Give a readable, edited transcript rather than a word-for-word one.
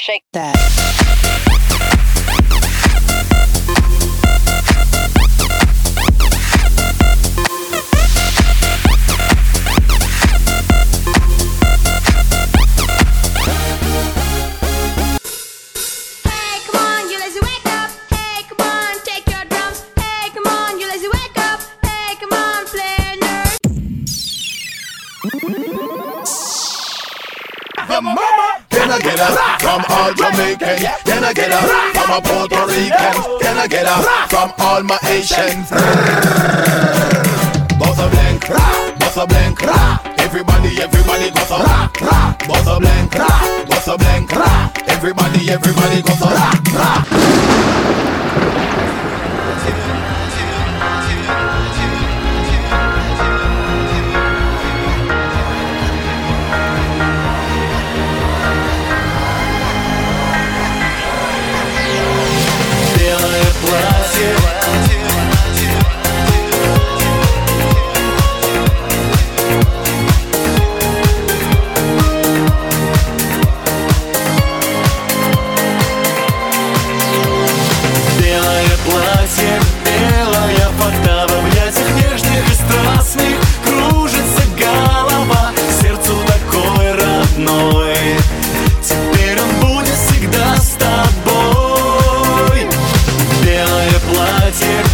Shake that. Can I get up from all Jamaicans? Can I get up from a Puerto Ricans? Can I get up from all my Asians? Boss a blank, boss a blank. Everybody, everybody goes a boss a blank, boss a blank. Everybody, everybody goes a теперь он будет всегда с тобой. Белое платье.